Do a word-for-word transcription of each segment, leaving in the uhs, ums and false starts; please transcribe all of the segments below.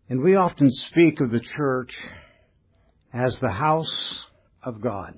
And we often speak of the church as the house of God.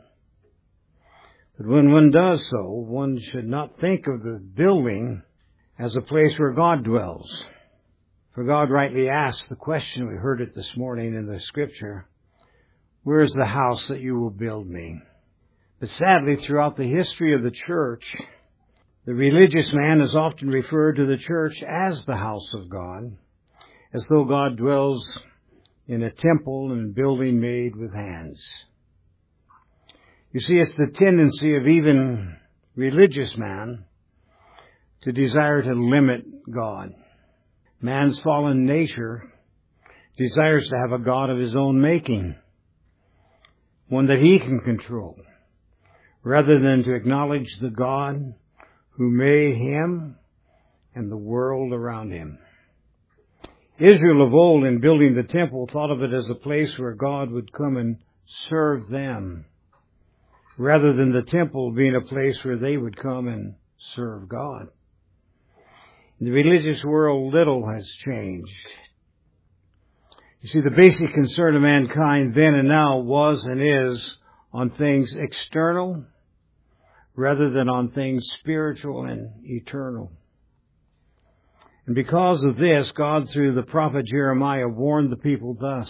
But when one does so, one should not think of the building as a place where God dwells. For God rightly asked the question, we heard it this morning in the scripture, where is the house that you will build me? But sadly, throughout the history of the church, the religious man has often referred to the church as the house of God, as though God dwells in a temple and building made with hands. You see, it's the tendency of even religious man to desire to limit God. Man's fallen nature desires to have a God of his own making, one that he can control, rather than to acknowledge the God who made him and the world around him. Israel of old, in building the temple, thought of it as a place where God would come and serve them, rather than the temple being a place where they would come and serve God. In the religious world, little has changed. You see, the basic concern of mankind then and now was and is on things external rather than on things spiritual and eternal. And because of this, God, through the prophet Jeremiah, warned the people thus.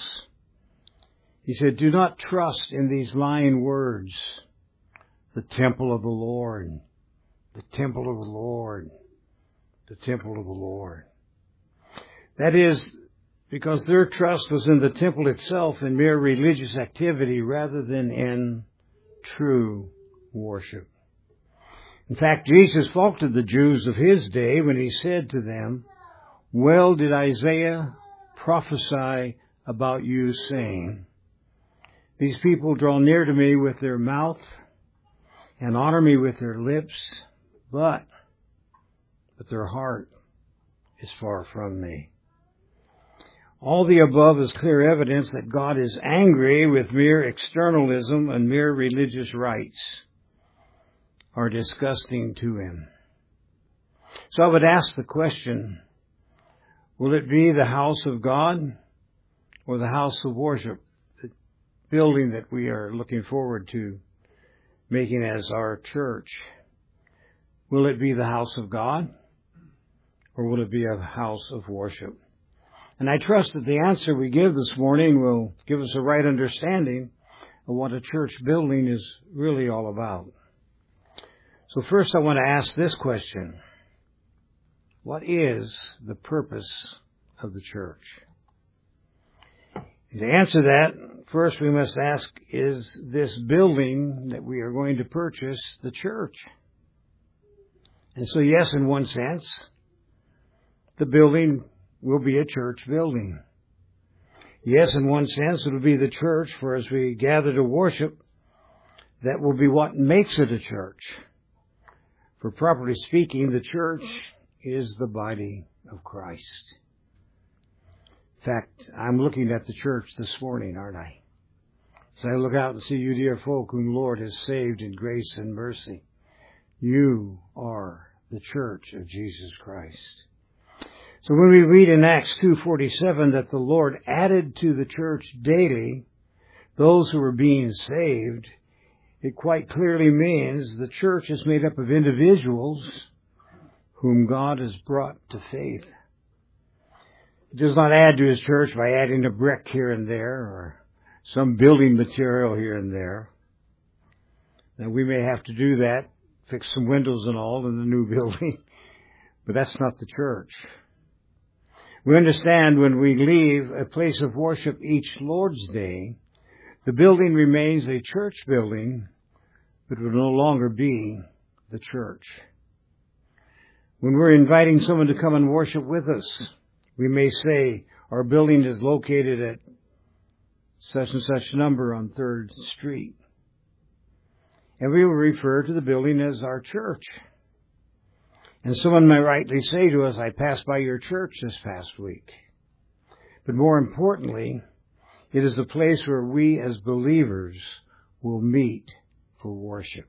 He said, do not trust in these lying words, the temple of the Lord, the temple of the Lord, the temple of the Lord. That is, because their trust was in the temple itself and mere religious activity rather than in true worship. In fact, Jesus faulted the Jews of his day when he said to them, well did Isaiah prophesy about you, saying, these people draw near to me with their mouth and honor me with their lips, but, but their heart is far from me. All the above is clear evidence that God is angry with mere externalism, and mere religious rites are disgusting to him. So I would ask the question, will it be the house of God or the house of worship, the building that we are looking forward to making as our church? Will it be the house of God or will it be a house of worship? And I trust that the answer we give this morning will give us a right understanding of what a church building is really all about. So first I want to ask this question. What is the purpose of the church? And to answer that, first we must ask, is this building that we are going to purchase the church? And so yes, in one sense, the building will be a church building. Yes, in one sense, it will be the church, for as we gather to worship, that will be what makes it a church. For properly speaking, the church is the body of Christ. In fact, I'm looking at the church this morning, aren't I? As I look out and see you dear folk whom the Lord has saved in grace and mercy, you are the church of Jesus Christ. So when we read in Acts two forty-seven that the Lord added to the church daily those who were being saved, it quite clearly means the church is made up of individuals whom God has brought to faith. He does not add to his church by adding a brick here and there or some building material here and there. Now we may have to do that, fix some windows and all in the new building, but that's not the church. We understand when we leave a place of worship each Lord's Day, the building remains a church building, but will no longer be the church. When we're inviting someone to come and worship with us, we may say, our building is located at such and such number on third Street. And we will refer to the building as our church. And someone may rightly say to us, I passed by your church this past week. But more importantly, it is a place where we as believers will meet for worship.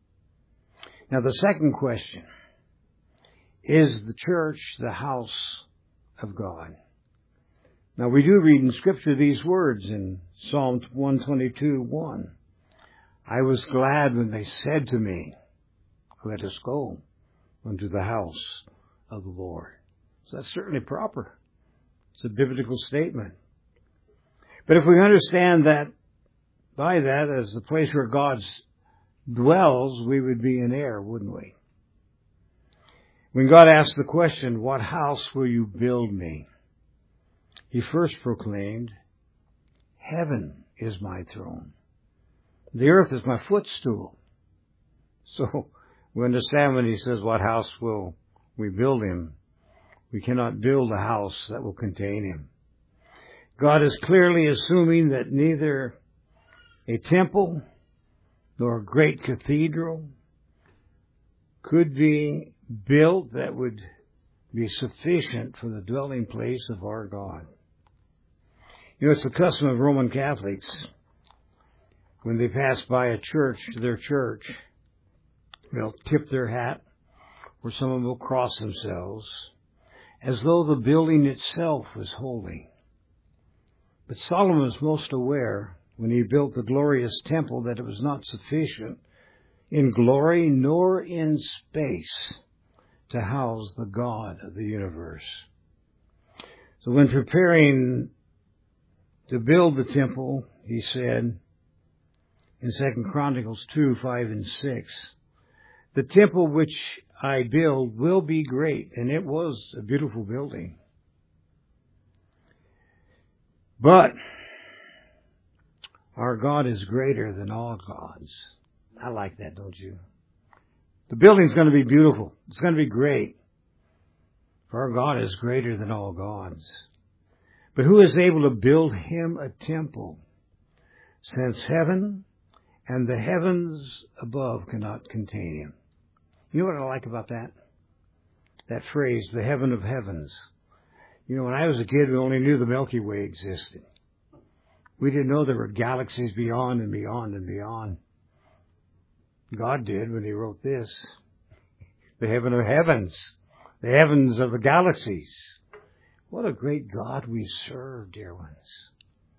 Now the second question, is the church the house of God? Now we do read in Scripture these words in Psalm one twenty-two, one. I was glad when they said to me, let us go unto the house of the Lord. So that's certainly proper. It's a biblical statement. But if we understand that by that as the place where God dwells, we would be in error, wouldn't we? When God asked the question, what house will you build me? He first proclaimed, heaven is my throne. The earth is my footstool. So we understand when he says, what house will we build him? We cannot build a house that will contain him. God is clearly assuming that neither a temple nor a great cathedral could be built that would be sufficient for the dwelling place of our God. You know, it's the custom of Roman Catholics, when they pass by a church, to their church, they'll tip their hat, or some of them will cross themselves, as though the building itself was holy. But Solomon was most aware, when he built the glorious temple, that it was not sufficient in glory nor in space to house the God of the universe. So when preparing to build the temple, he said in Second Chronicles two, five and six, the temple which I build will be great. And it was a beautiful building. But our God is greater than all gods. I like that, don't you? The building's going to be beautiful. It's going to be great. For our God is greater than all gods. But who is able to build him a temple, since heaven and the heavens above cannot contain him? You know what I like about that? That phrase, the heaven of heavens. You know, when I was a kid, we only knew the Milky Way existed. We didn't know there were galaxies beyond and beyond and beyond. God did when he wrote this. The heaven of heavens. The heavens of the galaxies. What a great God we serve, dear ones.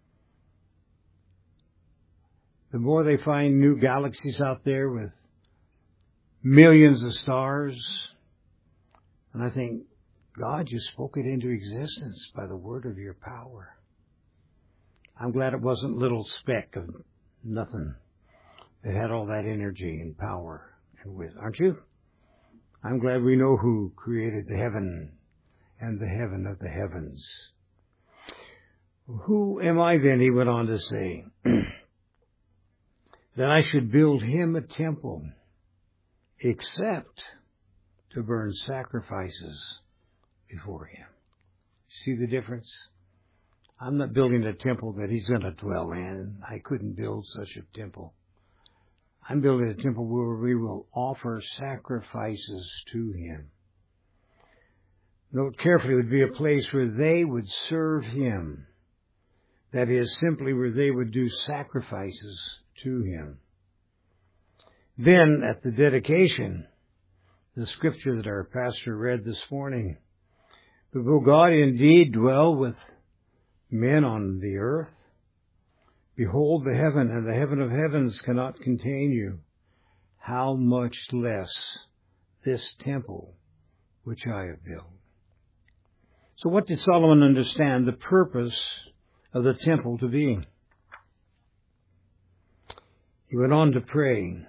The more they find new galaxies out there with millions of stars, and I think, God, you spoke it into existence by the word of your power. I'm glad it wasn't a little speck of nothing that had all that energy and power and wisdom, aren't you? I'm glad we know who created the heaven and the heaven of the heavens. Who am I then, he went on to say, that I should build him a temple, except to burn sacrifices before him. See the difference? I'm not building a temple that he's going to dwell in. I couldn't build such a temple. I'm building a temple where we will offer sacrifices to him. Note carefully, it would be a place where they would serve him. That is, simply where they would do sacrifices to him. Then, at the dedication, the scripture that our pastor read this morning, but will God indeed dwell with men on the earth? Behold, the heaven and the heaven of heavens cannot contain you. How much less this temple which I have built. So what did Solomon understand the purpose of the temple to be? He went on to pray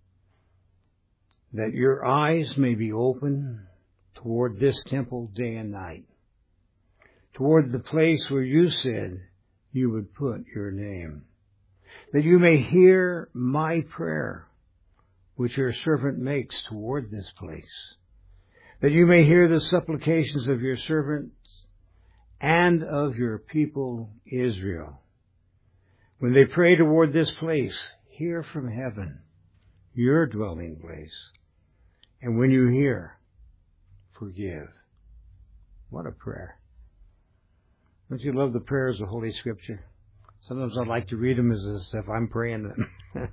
that your eyes may be open toward this temple day and night, toward the place where you said you would put your name, that you may hear my prayer, which your servant makes toward this place, that you may hear the supplications of your servants and of your people Israel. When they pray toward this place, hear from heaven, your dwelling place. And when you hear, forgive. What a prayer. Don't you love the prayers of Holy Scripture? Sometimes I'd like to read them as if I'm praying them.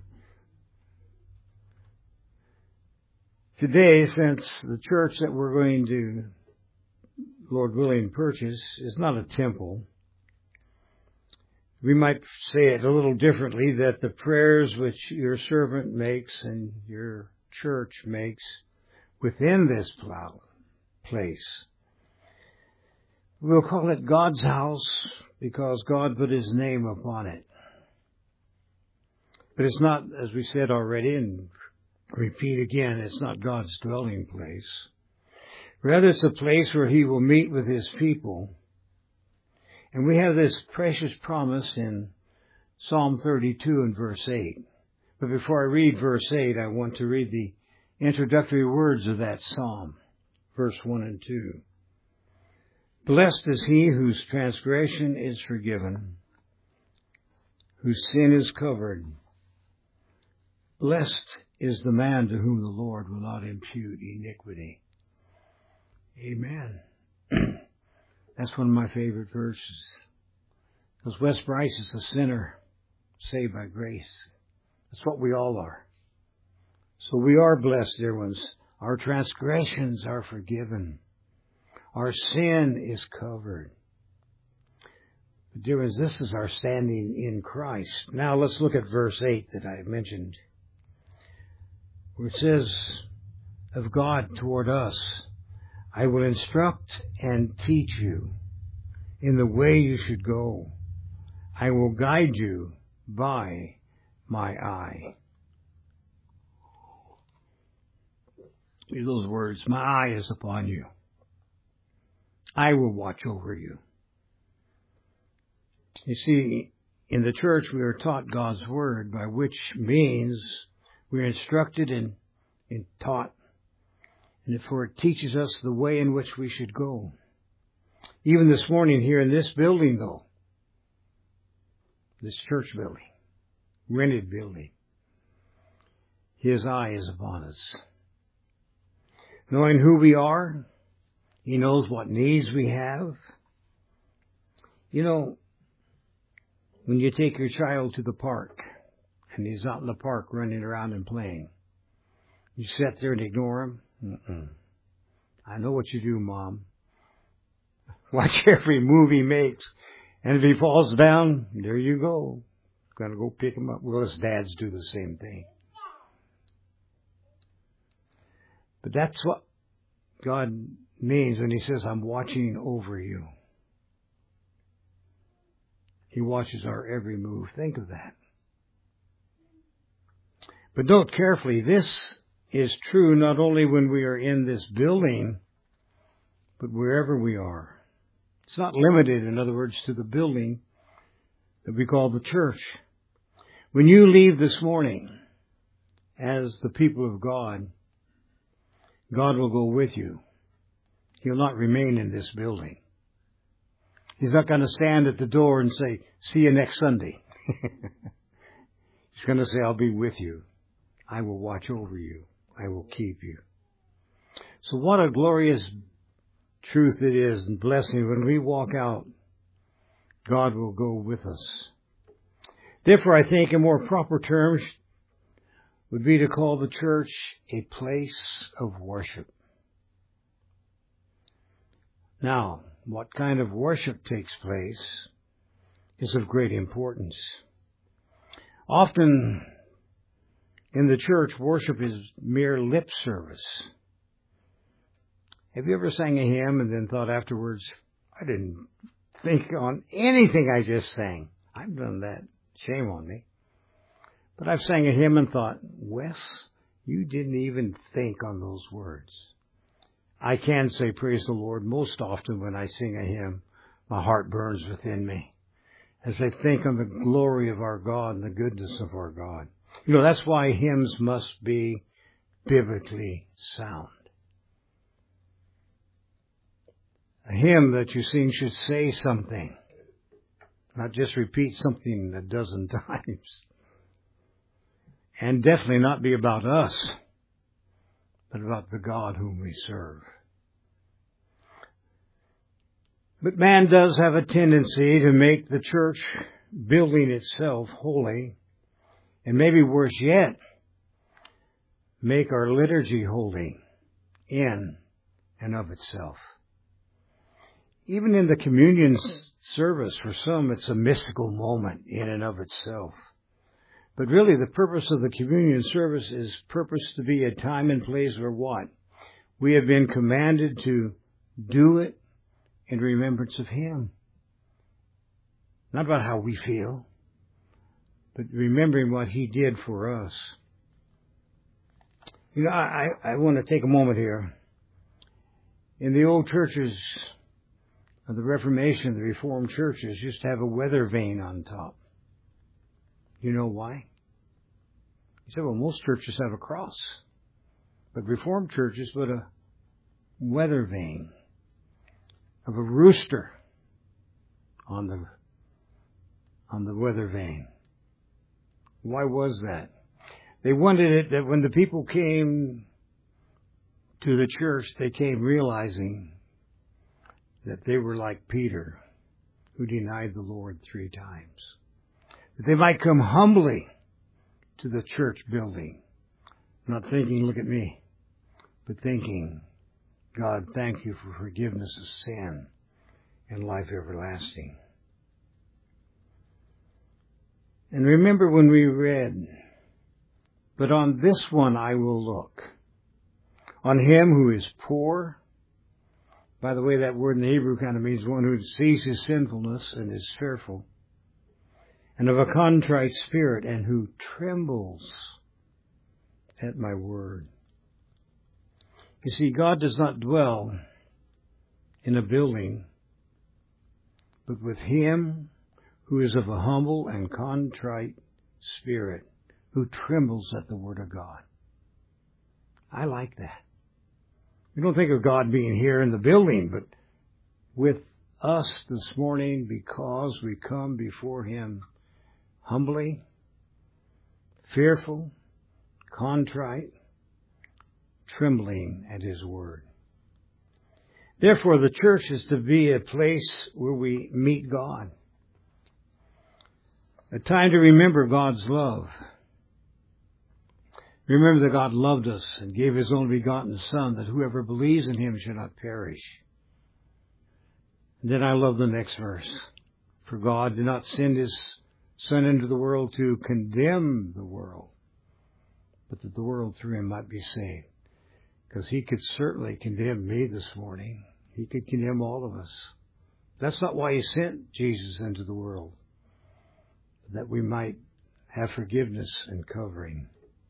Today, since the church that we're going to, Lord willing, purchase is not a temple, We might say it a little differently, that the prayers which your servant makes and your church makes within this plow place, we'll call it God's house because God put His name upon it. But it's not, as we said already, and repeat again, it's not God's dwelling place. Rather, it's a place where He will meet with His people. And we have this precious promise in Psalm thirty-two and verse eight. But before I read verse eight, I want to read the introductory words of that psalm, verse one and two. Blessed is he whose transgression is forgiven, whose sin is covered. Blessed is the man to whom the Lord will not impute iniquity. Amen. That's one of my favorite verses. Because Wes Bryce is a sinner saved by grace. That's what we all are. So we are blessed, dear ones. Our transgressions are forgiven. Our sin is covered. But dear ones, this is our standing in Christ. Now let's look at verse eight that I mentioned, where it says of God toward us, I will instruct and teach you in the way you should go. I will guide you by my eye. Hear those words, my eye is upon you. I will watch over you. You see, in the church we are taught God's word, by which means we are instructed and, and taught, and for it teaches us the way in which we should go. Even this morning here in this building, though, this church building, rented building, His eye is upon us. Knowing who we are, He knows what needs we have. You know, when you take your child to the park, and he's out in the park running around and playing, you sit there and ignore him? Mm-mm. I know what you do, Mom. Watch every move he makes. And if he falls down, there you go. Gonna go pick him up. Well, his dads do the same thing. But that's what God means when He says, I'm watching over you. He watches our every move. Think of that. But note carefully, this is true not only when we are in this building, but wherever we are. It's not limited, in other words, to the building that we call the church. When you leave this morning as the people of God, God will go with you. He'll not remain in this building. He's not going to stand at the door and say, see you next Sunday. He's going to say, I'll be with you. I will watch over you. I will keep you. So what a glorious truth it is and blessing. When we walk out, God will go with us. Therefore, I think in more proper terms would be to call the church a place of worship. Now, what kind of worship takes place is of great importance. Often in the church, worship is mere lip service. Have you ever sang a hymn and then thought afterwards, I didn't think on anything I just sang? I've done that. Shame on me. But I've sang a hymn and thought, Wes, you didn't even think on those words. I can say praise the Lord most often when I sing a hymn. My heart burns within me as I think on the glory of our God and the goodness of our God. You know, that's why hymns must be biblically sound. A hymn that you sing should say something, not just repeat something a dozen times. And definitely not be about us, but about the God whom we serve. But man does have a tendency to make the church building itself holy, and maybe worse yet, make our liturgy holy in and of itself. Even in the communion service. For some, it's a mystical moment in and of itself. But really, the purpose of the communion service is purpose to be a time and place where what? We have been commanded to do it in remembrance of Him. Not about how we feel, but remembering what He did for us. You know, I, I want to take a moment here. In the old churches of the Reformation, the Reformed churches used to have a weather vane on top. You know why? You said, well, most churches have a cross. But Reformed churches put a weather vane of a rooster on the on the weather vane. Why was that? They wanted it that when the people came to the church, they came realizing that they were like Peter, who denied the Lord three times. That they might come humbly to the church building, not thinking, look at me, but thinking, God, thank you for forgiveness of sin and life everlasting. And remember when we read, but on this one I will look, on him who is poor. By the way, that word in the Hebrew kind of means one who sees his sinfulness and is fearful, and of a contrite spirit, and who trembles at my word. You see, God does not dwell in a building, but with him who is of a humble and contrite spirit, who trembles at the word of God. I like that. We don't think of God being here in the building, but with us this morning, because we come before him humbly, fearful, contrite, trembling at his word. Therefore, the church is to be a place where we meet God. A time to remember God's love. Remember that God loved us and gave his only begotten Son, that whoever believes in him shall not perish. And then I love the next verse. For God did not send his Son into the world to condemn the world, but that the world through him might be saved. Because he could certainly condemn me this morning. He could condemn all of us. That's not why he sent Jesus into the world, that we might have forgiveness and covering.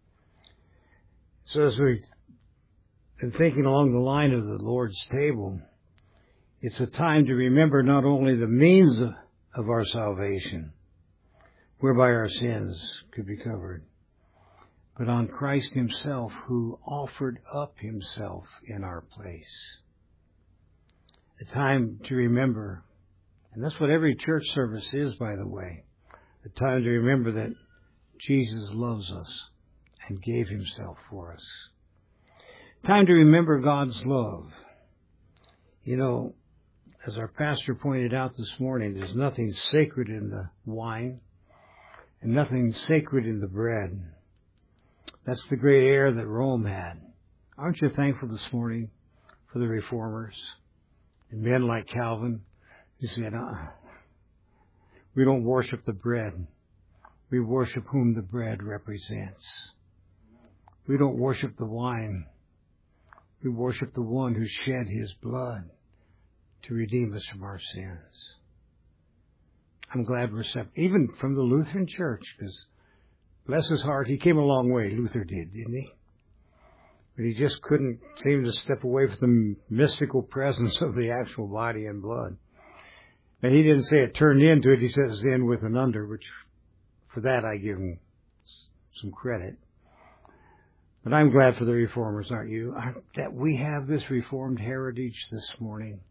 So as we've been thinking along the line of the Lord's table, it's a time to remember not only the means of our salvation, whereby our sins could be covered, but on Christ himself, who offered up himself in our place. A time to remember, and that's what every church service is, by the way, a time to remember that Jesus loves us and gave himself for us. Time to remember God's love. You know, as our pastor pointed out this morning, there's nothing sacred in the wine and nothing sacred in the bread. That's the great air that Rome had. Aren't you thankful this morning for the reformers and men like Calvin who said, uh, we don't worship the bread. We worship whom the bread represents. We don't worship the wine. We worship the one who shed his blood to redeem us from our sins. I'm glad we're separate, even from the Lutheran Church, because bless his heart, he came a long way. Luther did, didn't he? But he just couldn't seem to step away from the mystical presence of the actual body and blood. And he didn't say it turned into it. He says in with and under, which for that I give him some credit. But I'm glad for the reformers, aren't you? That we have this reformed heritage this morning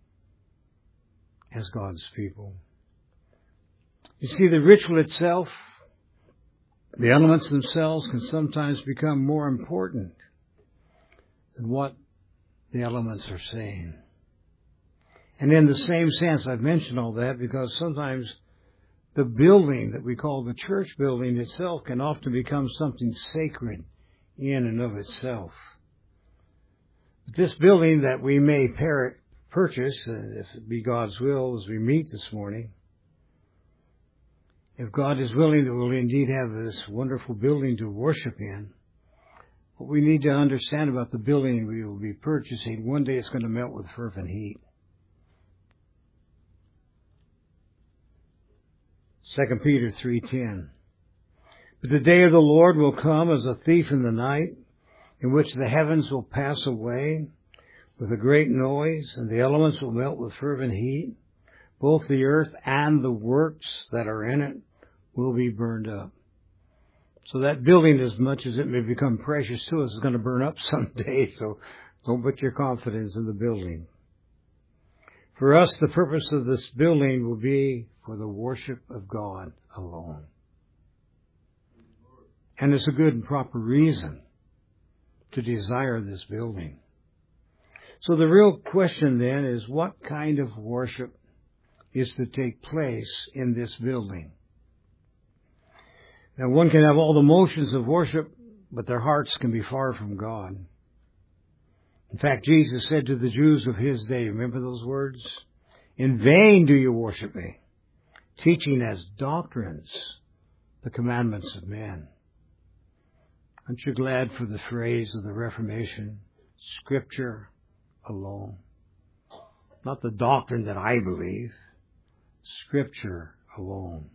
as God's people. You see, the ritual itself, the elements themselves can sometimes become more important than what the elements are saying. And in the same sense, I've mentioned all that because sometimes the building that we call the church building itself can often become something sacred in and of itself. This building that we may purchase, uh, if it be God's will as we meet this morning. If God is willing, that we'll indeed have this wonderful building to worship in. What we need to understand about the building we will be purchasing, one day it's going to melt with fervent heat. Second Peter three ten. But the day of the Lord will come as a thief in the night, in which the heavens will pass away with a great noise, and the elements will melt with fervent heat. Both the earth and the works that are in it will be burned up. So that building, as much as it may become precious to us, is going to burn up someday. So don't put your confidence in the building. For us, the purpose of this building will be for the worship of God alone. And it's a good and proper reason to desire this building. So the real question then is, what kind of worship is to take place in this building? Now, one can have all the motions of worship, but their hearts can be far from God. In fact, Jesus said to the Jews of his day, remember those words? In vain do you worship me, teaching as doctrines the commandments of men. Aren't you glad for the phrase of the Reformation, Scripture alone? Not the doctrine that I believe, Scripture alone.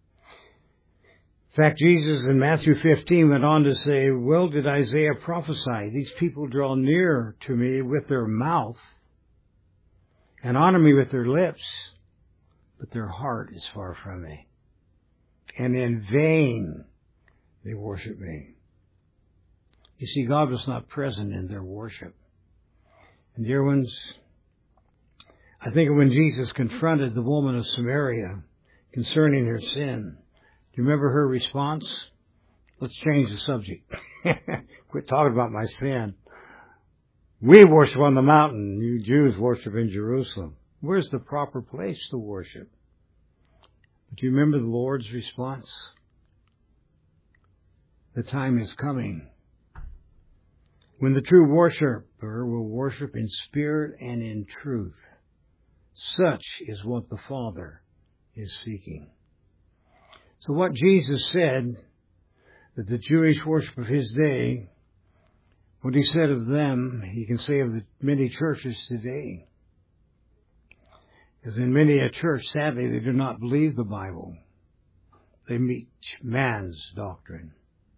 In fact, Jesus in Matthew fifteen went on to say, well did Isaiah prophesy, these people draw near to me with their mouth and honor me with their lips, but their heart is far from me. And in vain they worship me. You see, God was not present in their worship. And dear ones, I think of when Jesus confronted the woman of Samaria concerning her sin. Do you remember her response? Let's change the subject. Quit talking about my sin. We worship on the mountain. You Jews worship in Jerusalem. Where's the proper place to worship? But do you remember the Lord's response? The time is coming when the true worshiper will worship in spirit and in truth. Such is what the Father is seeking. So what Jesus said, that the Jewish worship of his day, what he said of them, he can say of the many churches today. Because in many a church, sadly, they do not believe the Bible. They meet man's doctrine.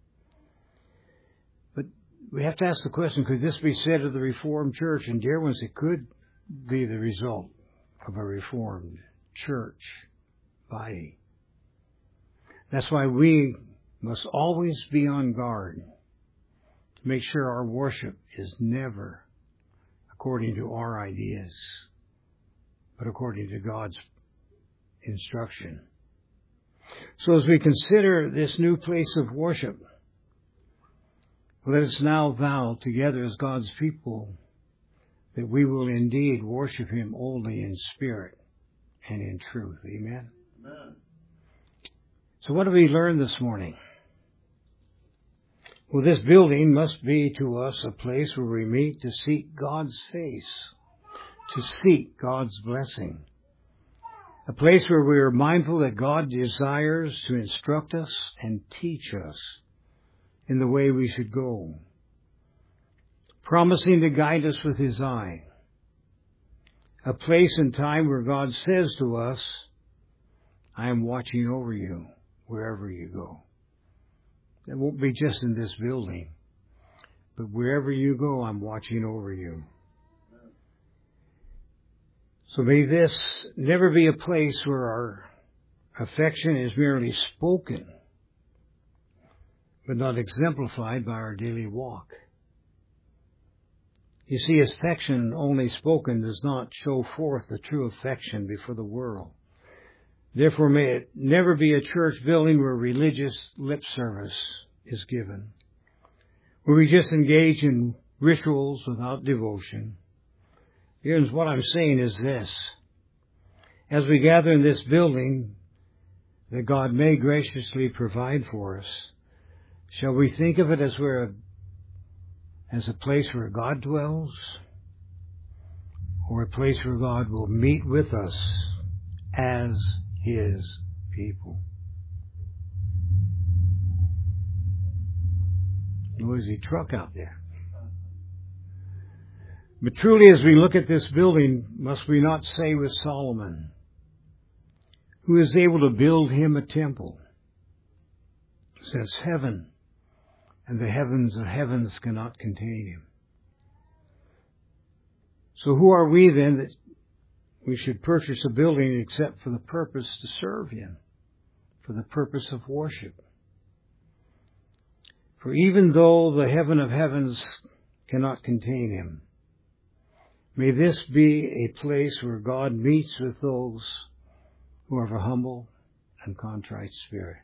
But we have to ask the question, could this be said of the Reformed Church? And dear ones, it could be the result of a Reformed church body. That's why we must always be on guard to make sure our worship is never according to our ideas, but according to God's instruction. So as we consider this new place of worship, let us now vow together as God's people that we will indeed worship him only in spirit and in truth. Amen? Amen. So what do we learn this morning? Well, this building must be to us a place where we meet to seek God's face, to seek God's blessing. A place where we are mindful that God desires to instruct us and teach us in the way we should go, promising to guide us with his eye. A place and time where God says to us, I am watching over you wherever you go. It won't be just in this building, but wherever you go, I'm watching over you. So may this never be a place where our affection is merely spoken, but not exemplified by our daily walk. You see, affection only spoken does not show forth the true affection before the world. Therefore, may it never be a church building where religious lip service is given, where we just engage in rituals without devotion. Here's what I'm saying is this. As we gather in this building that God may graciously provide for us, shall we think of it as where, as a place where God dwells, or a place where God will meet with us as His people. Noisy truck out there. But truly, as we look at this building, must we not say with Solomon, who is able to build him a temple, says heaven, and the heavens of heavens cannot contain him. So who are we then that we should purchase a building except for the purpose to serve him, for the purpose of worship? For even though the heaven of heavens cannot contain him, may this be a place where God meets with those who are of a humble and contrite spirit.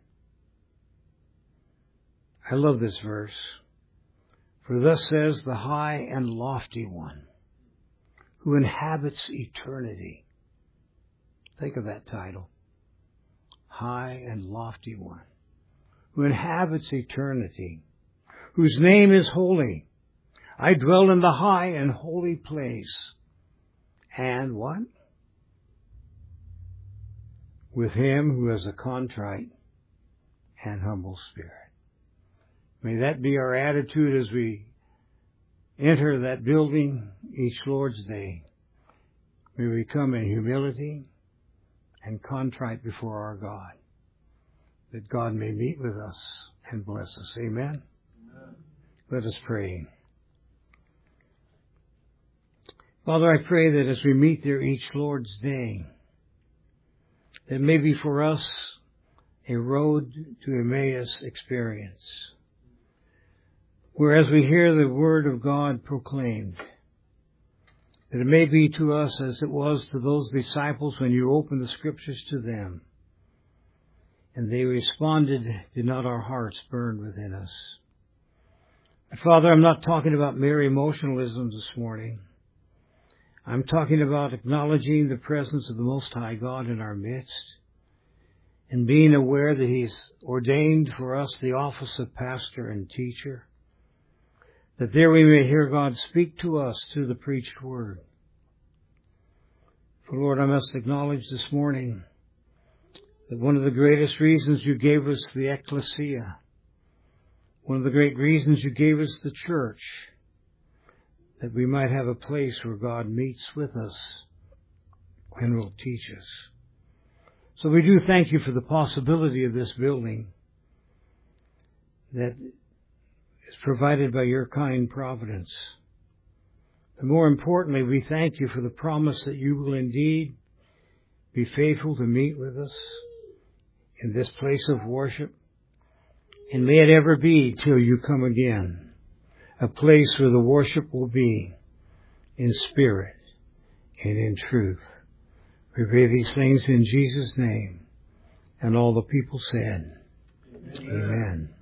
I love this verse. For thus says the high and lofty one, who inhabits eternity. Think of that title. High and lofty one, who inhabits eternity, whose name is holy. I dwell in the high and holy place. And what? With him who has a contrite and humble spirit. May that be our attitude as we enter that building each Lord's Day. May we come in humility and contrite before our God, that God may meet with us and bless us. Amen? Amen. Let us pray. Father, I pray that as we meet there each Lord's Day, that may be for us a road to Emmaus experience, whereas we hear the word of God proclaimed, that it may be to us as it was to those disciples when you opened the Scriptures to them, and they responded, did not our hearts burn within us? But Father, I'm not talking about mere emotionalism this morning. I'm talking about acknowledging the presence of the Most High God in our midst and being aware that He's ordained for us the office of pastor and teacher, that there we may hear God speak to us through the preached word. For Lord, I must acknowledge this morning that one of the greatest reasons you gave us the ecclesia, one of the great reasons you gave us the church, that we might have a place where God meets with us and will teach us. So we do thank you for the possibility of this building that is provided by your kind providence. And more importantly, we thank you for the promise that you will indeed be faithful to meet with us in this place of worship. And may it ever be till you come again, a place where the worship will be in spirit and in truth. We pray these things in Jesus' name. And all the people said, Amen. Amen.